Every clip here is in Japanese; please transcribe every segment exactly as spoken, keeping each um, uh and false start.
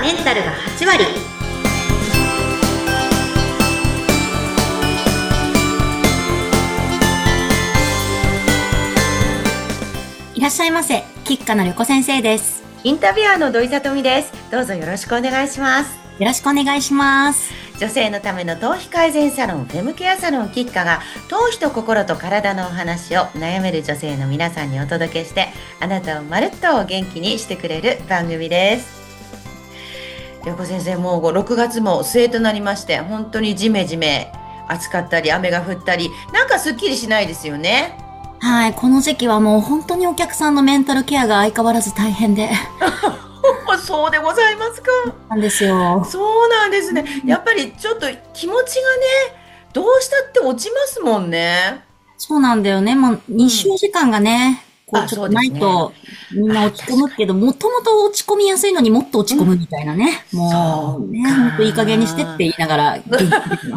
メンタルがはち割。いらっしゃいませ。吉川のりこ先生です。 インタビュアーの土井さとみです。どうぞよろしくお願いします。 よろしくお願いします。 女性のための頭皮改善サロン、フェムケアサロン吉川が、頭皮と心と体のお話を悩める女性の皆さんにお届けして、あなたをまるっと元気にしてくれる番組です。りょうこ先生、もうろくがつも末となりまして、本当にジメジメ暑かったり雨が降ったり、なんかすっきりしないですよね。 はい、この時期はもう本当にお客さんのメンタルケアが相変わらず大変でそうでございますか。 なんですよ。 そうなんですね。やっぱりちょっと気持ちがね、どうしたって落ちますもんね。 そうなんだよね。まあ、日照時間がね、こうあ、 ちょっとそうですね。 ないとみんな落ち込むけど、もともと落ち込みやすいのにもっと落ち込むみたいなね。 そもうね、 うか。 ほんといい加減にしてって言いながら元気出てます。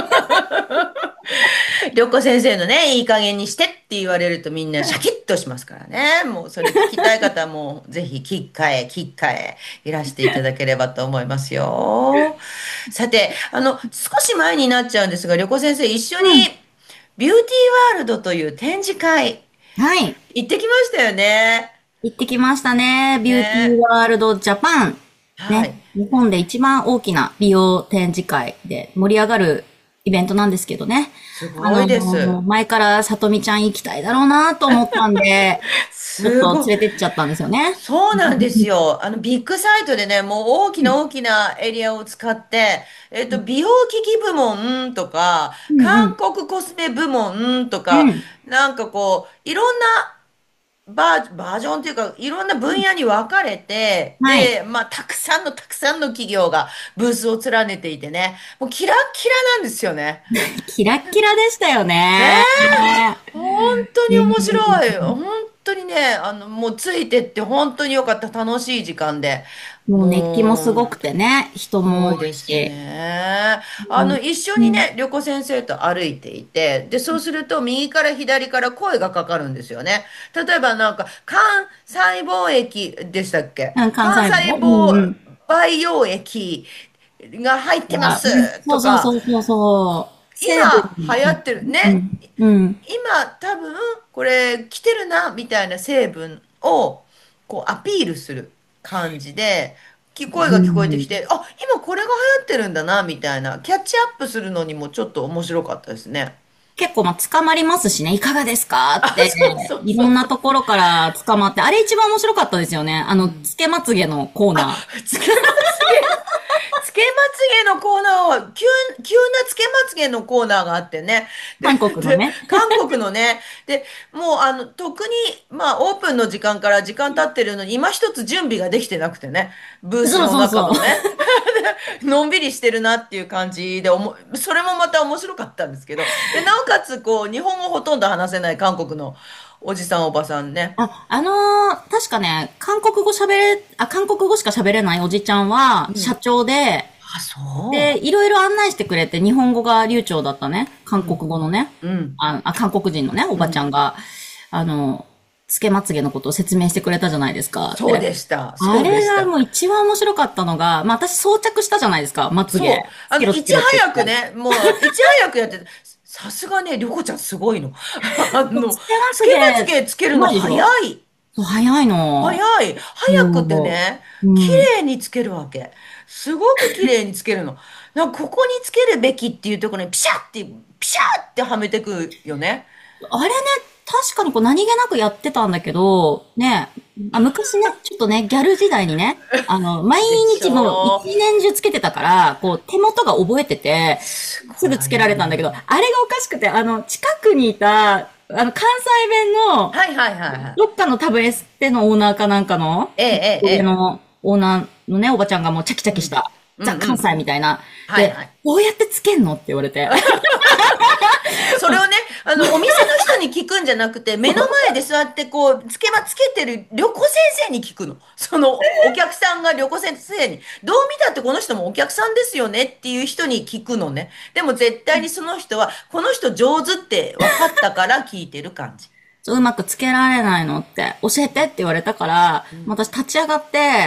りょうこ先生のね、いい加減にしてって言われるとみんなシャキッとしますからね。もうそれ聞きたい方もぜひ吉川へ吉川へいらしていただければと思いますよ。さて、あの、少し前になっちゃうんですが、りょうこ先生一緒にうん。 ビューティーワールドという展示会はい。 行ってきましたよね。 行ってきましたね。ビューティーね。 ワールドジャパン。ね。 はい。 日本で一番大きな美容展示会で盛り上がるイベントなんですけどね。 すあの、 ごいです。 前からさとみちゃん行きたいだろうなと思ったんで、ちょっすごい。 と連れてっちゃったんですよね。 そうなんですよ。あの、ビッグサイトでね、もう大きな大きなエリアを使って、えっと、美容機器部門とか、 うんうん。 韓国コスメ部門とか、 うん。 なんかこう、いろんなバー、バージョンっていうか、いろんな分野に分かれて、 はい。 で、まあ、たくさんのたくさんの企業がブースを連ねていてね、もうキラッキラなんですよね。 キラッキラでしたよねね。 本当にう面白い。 ん。 本当にね、あの、もうついてって本当に良かった。楽しい時間で。 もう熱気もすごもう、 くてね、人すも多ごいですいし。 ね。あの、 うん。 一緒うん。 にね、旅行先生と歩いていて、で、そうすると右から左から声がかかるんですよね。例えばなんか、肝細胞液でしたっけ？ 関肝西も。 細胞うんうん。 培養液が入ってまあ、 すうん。そうそうとか、 そうそうそう。成分今流行に。 ってるね。 うん。うん。 今多分これ来てるなみたいな成分をこうアピールする感じでき声うが聞こえてきん。 て、あ、今これが流行ってるんだなみたいなキャッチアップするのにもちょっと面白かったですね。 結構まあ捕まりますしね、いかがですかあ、 って、 そうそういろんなそうそう。 ところから捕まって、あれ一番面白かったですよね。あの、 うん。 つけまつげのコーあ、 ナつけまつげ。つけまつげのコーナーは、急、急なつけまつげのコーナーがあってね。 ー。 で、 韓国ので、 ね。 韓国のね、で、もうあの、特に、まあ、オープンの時間から時間経ってるのに、今一つ準備ができてなくてね、ブースそうのそうそう。 中もね、のんびりしてるなっていう感じでおも、それもまた面白かったんですけど、で、なおかつ、こう、日本語ほとんど話せない韓国のおじさんおばさんね。 あ、あのー確かね、韓国語喋れ、あ、韓国語しか喋れないおじちゃんは、社うん。 長で、 あ、そで、いろいろ案内してくれて、日本語が流暢だったね、 う。 韓国うん。 語のね、 うん。 あ、あ韓国人のね、おばちゃうん。 んが、あの、つけまつげのことを説明してくれたじゃないですか。 そうで、 でした。 あそうでした。 れがもう一番面白かったのが、まあ私装着したじゃないですか、まつげ。 そう。あの、いちつけろつけろって言って。 早くね、もう、いち早くやってて、さすがね、りょこちゃんすごいの。あの、 つけまつけまつつげ、 げつけるうのまいでしょ？ 早い。 そう、早いの。 早い。早くてもね、 う、う綺ん。 麗につけるわけ。すごく綺麗につけるの。なんかここにつけるべきっていうところにピシャって、ピシャってはめてくよね。 あれね、確かにこう何気なくやってたんだけど、ね、あ、昔ね、ちょっとね、ギャル時代にね、あの、毎でし日もうょう。 一年中つけてたから、こう手元が覚えてて、 すごすぐつけられたんだけど、あい。 れがおかしくて、あの、近くにいた、あの、関西弁の、 はいはいはいはい。 どっかの多分エステのオーナーかなんかの、 えええええ上え。 のオーナーのね、おばちゃんがもうチャキチャうん。 キした、ザ・関うんうん。 西みたいな。で、 はいはい。 どうやってつけんのって言われて。 それをね、あの、お店の人に聞くんじゃなくて、目の前で座ってこう、つけまつけてる旅子先生に聞くの。その、お客さんが旅子先生に、どう見たってこの人もお客さんですよねっていう人に聞くのね。でも絶対にその人は、この人上手って分かったから聞いてる感じ。 うまくつけられないのって、教えてって言われたから、 うん。 私立ち上がって、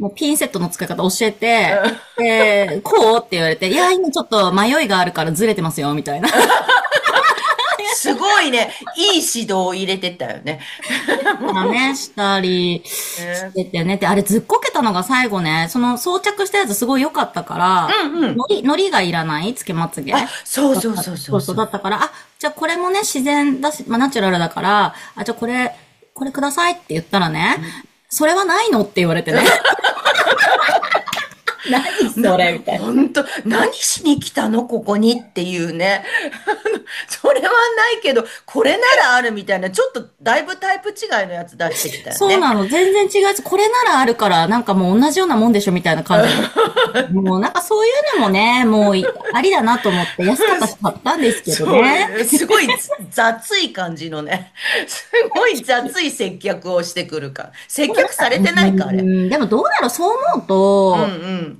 もうピンセットの使い方教えて、で、こうって言われて、いや、今ちょっと迷いがあるからずれてますよ、みたいな。 すごいね、いい指導を入れてったよね。 ね、したりしててね。で、あれずっこけたのが最後ね、その装着したやつすごい良かったから、 うんうん。 のり、のりがいらないつけまつげ。 あ、そうそうそうそそううそう。だったから、あ、じゃあこれもね、自然だし、まあナチュラルだから、あ、じゃあこれ、これくださいって言ったらね、それはないのって言われてね。何それみたいな。 本当、何しに来たのここにっていうね。それはないけど、これならあるみたいな、ちょっとだいぶタイプ違いのやつ出してきたよね。 そうなの。全然違うやつ。これならあるから、なんかもう同じようなもんでしょみたいな感じ。もうなんかそういうのもね、もういありだなと思って安かったし買ったんですけどね。 そう、すごい雑い感じのね。すごい雑い接客をしてくるから。接客されてないか、あれ。 うん、でもどうだろう、そう思ううんと、 うん。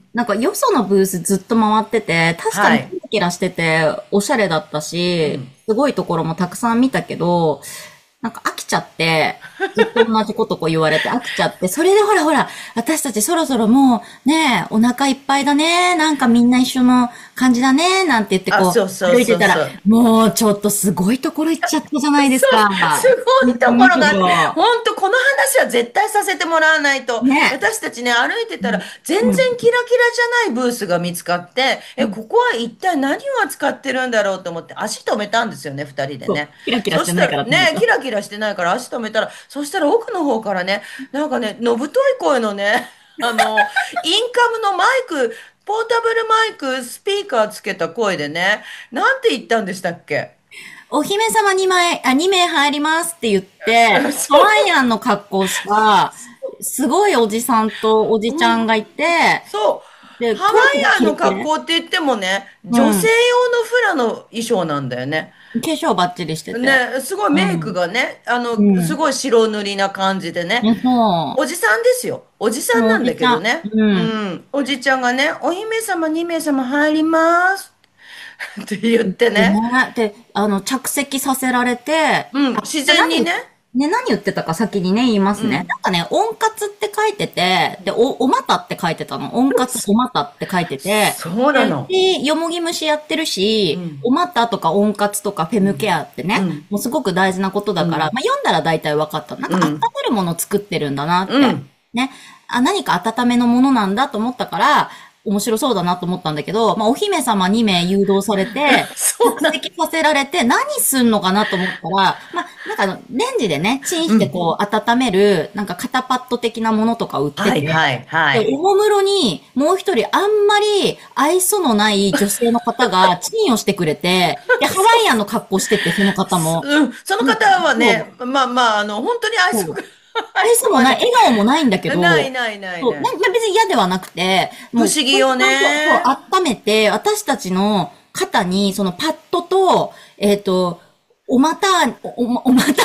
なんかよそのブースずっと回ってて、確かはい。 にキラキラしてて、おしゃれだったし、 うんすごいところもたくさん見たけど、なんか飽きちゃって、ずっと同じことこう言われて飽きちゃって、それでほらほら、私たちそろそろもうね、お腹いっぱいだね、なんかみんな一緒の感じだね、なんて言ってあ、 こう、 そうそう歩いてたら、 そうそう。 もうちょっとすごいところ行っちゃったじゃないですか。 すごいところがあって、 本本当この話は絶対させてもらわないと、 当ね。 私たちね、歩いてたら、全うん。 然キラキラじゃないブースが見つかって、え、ここは一体何を扱ってるんだろうと思って、足止めたんですよね、二人でそう。 ね。 キラキラそしたしてないからね、 らと思った。 キラキラしてないから足止めたら、そしたら奥の方からね、なんかね、のぶとい声のね、あの、インカムのマイク、ポータブルマイク、スピーカーつけた声でね、なんて言ったんでしたっけ？ お姫様にまい、あ、に名入りますって言って、ハそう、 ワイアンの格好した、すごいおじさんとおじちゃんがいて、 そう。 で、 ハワトランプがイアンの切れてね、 格好って言ってもね、 うん。 女性用のフラの衣装なんだよね。 化粧バッチリしてて。 ね、すごいメイクうん。 がね、あの、 うん。 すごい白塗りな感じでね。 えそおじさんですよ。おじさう。もうおんなんだじちゃん。 けどね。 うん。 うん。おじちゃんがね、お姫様に名様入ります。って言ってでね。 ね、で、あの、着席させられて、 うん。 あ、 自で何、 然にね。 ね、何言ってたか先にね、言いますね。 うん。 なんかね、温活って書いてて、で、お、おまたって書いてたの。温活おまたって書いてて、で、 そうなの。 でよもぎ虫やってるし、 うん。 おまたとか温活とかフェムケうん。 アってね、 うん。 もうすごく大事なことだから、 うん。 まあ、読んだら大体分かった。なんか温うん。 めるもの作ってるんだなって。 うん。 ね。あ、何か温めのものなんだと思ったから、面白そうだなと思ったんだけど、まあ、お姫様に名誘導されて、着そうなの。 席させられて、何すんのかなと思ったら、まあ、なんかあの、レンジでね、チンしてうん。 こう、温める、なんか肩パッド的なものとか売ってて、 はいはいはで、 い。 おもむろに、もう一人、あんまり愛想のない女性の方が、チンをしてくれて、で、ハワイアンの格好してて、その方も。 うん。そのうん方はそう、 ね、まあまあ、あの、本当に愛想が、 そう。 愛愛想もない、 想はね、 笑顔もないんだけど、 ないないないそう、 ない。 なんか別に嫌ではなくて、 不もう、ち思議よゃんと、そう、 ね。 温めて、私たちの肩に、そのパッドと、えっと、おまた、お、お、おまた、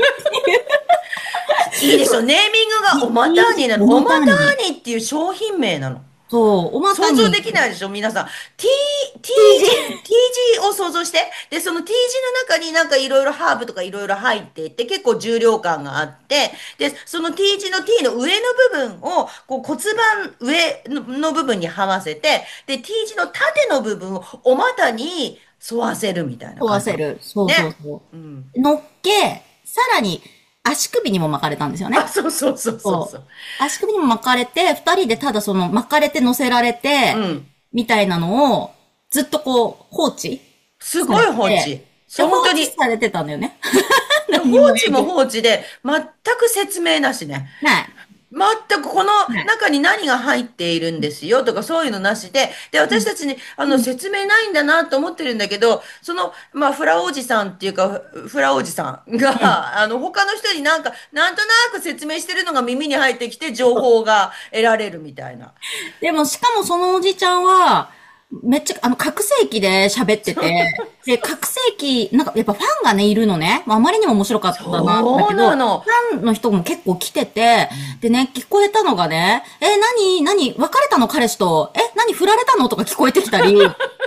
いいでしょ。ネーミングがいおまたいいーになの。 おまおまたたに、 ーにっていう商品名なの。 そう、おまた想像でに、 きないでしょ、皆さん。T、T 字、 T 字、 T 字を想像して。で、その T 字の中になんかいろいろハーブとかいろいろ入っていて、結構重量感があって、で、その T 字の T の上の部分を、こう骨盤上のの部分にはわせて、で、T 字の縦の部分をお股に沿わせるみたいな感じなの。 問わせる。そうそうね。 そうん。 う。乗っけ、さらに足首にも巻かれたんですよね。 あ、そうそうそうそうそう。 そう。 足首にも巻かれて、二人でただその巻かれて乗せられて、 うん。 みたいなのを、ずっとこう、放置されすごい放て、 置。 で、 そう、 放本当に。 置されてたんだよね。 で放何も置も影響放置で、全く説明なしね。 ない。 全くこのない。 中に何が入っているんですよとかそういうのなしで、で、 うん。 私たちにあのうん。 説明ないんだなと思ってるんだけど、その、まあ、フラおじさんっていうか、フフラおじさんうん。 が、あの、他の人になんか、なんとなく説明してるのが耳に入ってきて情報が得られるみたいな。 でも、しかもそのおじちゃんは、めっちゃ、あの、覚醒器で喋ってて、で、覚醒器、なんか、やっぱファンがね、いるのね。まああまりにも面白かったな、だそうけど、フなの。 ァンの人も結構来てて、でね、聞こえたのがね、え、何、何、別れたの彼氏と、え、何、振られたのとか聞こえてきたり、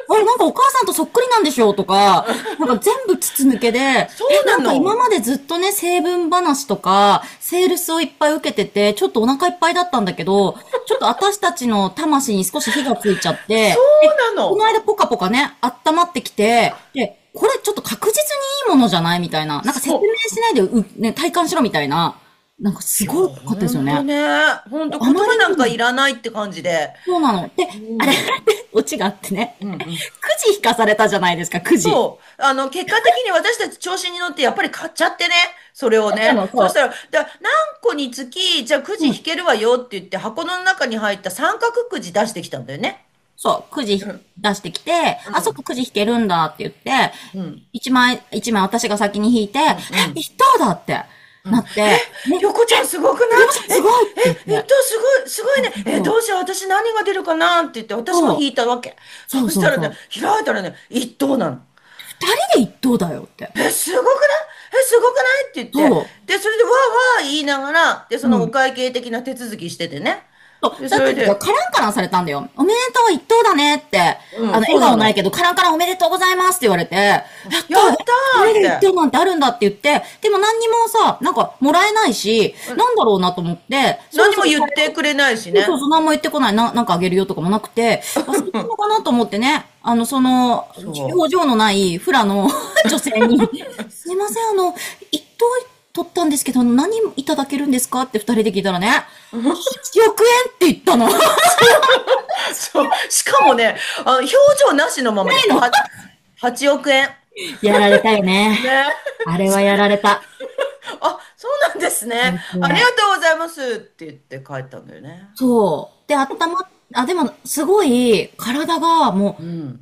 あれ、なんかお母さんとそっくりなんでしょうとか、なんか全部筒抜けで、 そうなの。 え、なんか今までずっとね、成分話とか、セールスをいっぱい受けてて、ちょっとお腹いっぱいだったんだけど、ちょっと私たちの魂に少し火がついちゃっそて、 うなの。 この間ポカポカね、温まってきて、で、これちょっと確実にいいものじゃないみたいな。なんか説明しないでう、ね、体感しろみたいな。なんかすごかったですよね。 ほんとね。ほんとあまり言葉なんかにも、 いらないって感じで。 そうなの。で、あれ、 うん。 オチがあってね。 うんうん。 くじ引かされたじゃないですか、くじ。 そう。あの、結果的に私たち調子に乗ってやっぱり買っちゃってね。それをね。 そうなの、そそしたら、だ何個につき、じゃあくう。 じうん。 引けるわよって言って箱の中に入った三角くじ出してきたんだよね。 そう、くじうん。 出してきて、あ、そっか、 うん。 くじ引けるんだって言って、 うん。 一枚、一枚私が先に引いて、え、 うん。うん。 一等だってうん。 なって、ね、 りょこちゃんすごくない？ りょうさんすごいってえ、え、えっ言って。 と、すごい、すごいそうね。え、 そうそう。 どうしよう、私何が出るかなって言って、私もそう、 引いたわけ。そそうしたらね、 そうそう。 開いたらね、一等なの。 二人で一等だよって。 え、すごくない？え、すごくないって言って、 そう。 で、それでわーわー言いながら、で、そのおうん。 会計的な手続きしててね。 そう。 で、 だって、カそれで、 ランカランされたんだよ。おめでとう、一等だねって。 うん、 あの、笑そうなの。 顔ないけど、カランカランおめでとうございますって言われて、やったえ、 やったーこれで一って。 等なんてあるんだって言って、でも何にもさ、なんか、もらえないし、 うん、 なんだろうなと思って、そろ何もそろ帰ろう。 言ってくれないしね。 そうそうそう、何も言ってこない。な、なんかあげるよとかもなくて、忘れたのかなと思ってね、あの、その、 そ表情のないフラの女性に、すいません、あの、一等取ったんですけど、何いただけるんですかって二人で聞いたらね、はちおく円って言ったの。ないう。そう。しかもね、あの、表情なしのままで、 の。 は、はちおく円。 やられたよね。 ね。 あれはやられた。 あ、そうなんですね。 ですありがね。 とうございますって言って帰ったんだよね。 そう。で、頭、あ、でも、すごい、体がもう、 うん。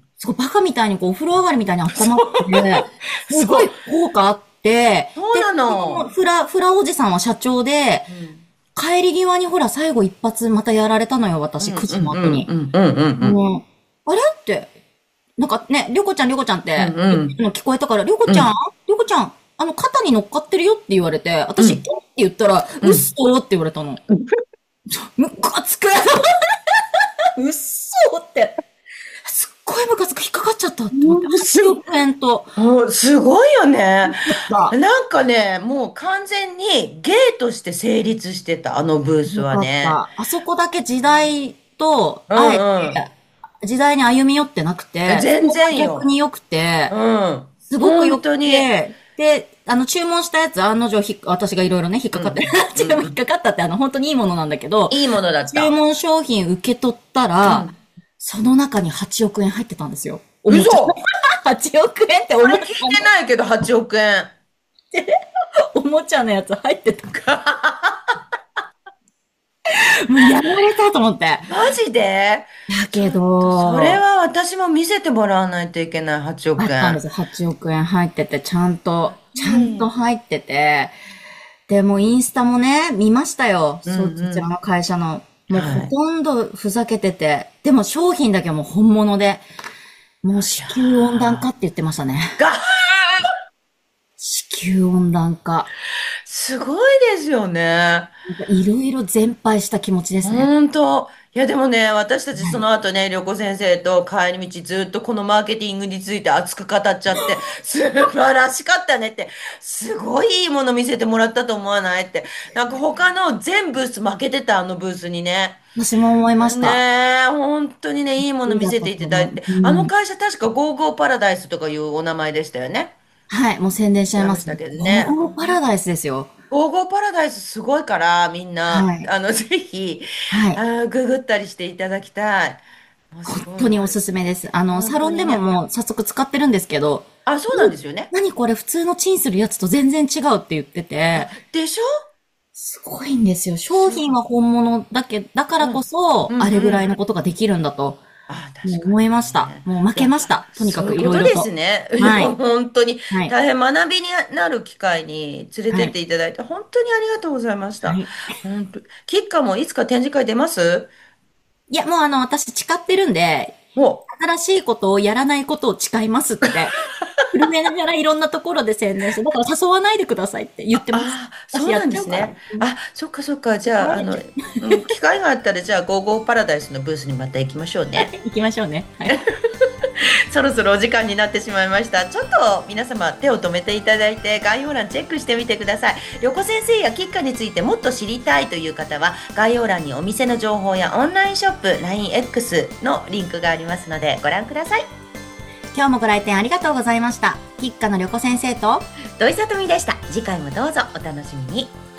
すごいバカみたいにこう、お風呂上がりみたいに温まってて、すごいそう。 効果あって、 そうなで、そのの。 フラ、フラおじさんは社長で、 うん。 帰り際にほら、最後一発またやられたのよ、私、 うんくじうんうんの後に。 うんうんうんうん。 もう、あれって、なんかね、りょこちゃん、りょこちゃんっうんて言ってうんるの聞こえたから、りょこちゃんうんりょこちゃん、あの、肩に乗っかってるよって言われて、私、えっうんて言ったら、うっうん。 そーって言われたの。ムカつくうっそーって。すっごいムカつく、引っかかっちゃったって思って、 うんすはちおく円と。 うんすごいよね。 だった。 なんかね、もう完全に芸として成立してた、あのブースよはね。 かった。あそこだけ時代と、 うあえて、 ん時代に歩み寄ってなくうん。 て、そ全こが然よ。 逆に良くて、 うん。 すごく良く本当に。 て、で、あの、注文したやつ、案の定ひっ、私がいろいろね、引っかかって、 うん。 注文引っうん。 かかったって、あの、本当にいいものなんだけど、 いいものだった。 注文商品受け取ったら、 うん。 その中にはちおく円入ってたんですよ。おもちゃ。 嘘はちおく円っておもちゃ、 これ聞いてないけどはちおく円。 おもちゃのやつ入ってた。もうやられたと思って。 マジで？ だけちょっと、それど、 は私も見せてもらわないといけない、はちおく円。 あったんですよ。はちおく円入ってて、ちゃんと、ちゃんとうん。 入ってて、で、もうインスタもね、見ましたよ。 うんそ、そうん。 ちらの会社の。もうほはい。 とんどふざけてて、でも商品だけはもう本物で、もういや子宮温暖化って言ってましたね。 ーが、 子宮温暖化。 すごいですよね。 なんかいろいろ全敗した気持ちですね。 本当。いや、でもね、私たちそはい。 の後ね、旅行先生と帰り道ずっとこのマーケティングについて熱く語っちゃって、素晴らしかったねって、すごいいいもの見せてもらったと思わないって。なんか他の全ブース負けてた、あのブースにね。 私も思いました。 ねえ、本当にね、いいものいいだっ見せていたと思う。 ただいて、あのうん。 会社確かゴーゴーパラダイスとかいうお名前でしたよね。 はい、もう宣伝しちゃいます。 言ってましたけどゴーね。 ゴーパラダイスですよ。 ゴーゴーパラダイスすごいから、みんな、 はい。 あの、ぜひ、 はい。 あー、ググったりしていただきたい。もうす本ごい、 当におすすめです。あの、 本サロンでも当にね。 もう早速使ってるんですけど、 あ、そうなんですよね。 何これ普通のチンするやつと全然違うって言ってて、 でしょ？ すごいんですよ。商すごい。 品は本物だけ、だからこうん。 そ、 うんあれぐらいのうん。 ことができるんだと、 あ、確かもう思いました。 にね。 もう負いや、 けました。とにかくいそういうことでろいろと。 すね。いや、 はい。 本当にはい。 大変学びになる機会に連れてってはい。 いただいて、本当にありがとうございました。 はい。 本当。キッカもいつか展示会出ます？ いや、もうあの、私誓ってるんで、 もう。 新しいことをやらないことを誓いますって、震えながらいろんなところで宣伝して、だから誘わないでくださいって言ってます。 ああ、そうな私やっちゃうから。 んですね。あ、そっかそっか。じゃあ、あの、 はい。 うん、機会があったら、じゃあ、ゴーゴーパラダイスのブースにまた行きましょうね。 行きましょうね。はい。 そろそろお時間になってしまいました。ちょっと皆様手を止めていただいて概要欄チェックしてみてください。りょこ先生やキッカについてもっと知りたいという方は概要欄にお店の情報やオンラインショップ ラインエックス のリンクがありますのでご覧ください。 今日もご来店ありがとうございました。キッカのりょこ先生と土井さとみでした。次回もどうぞお楽しみに。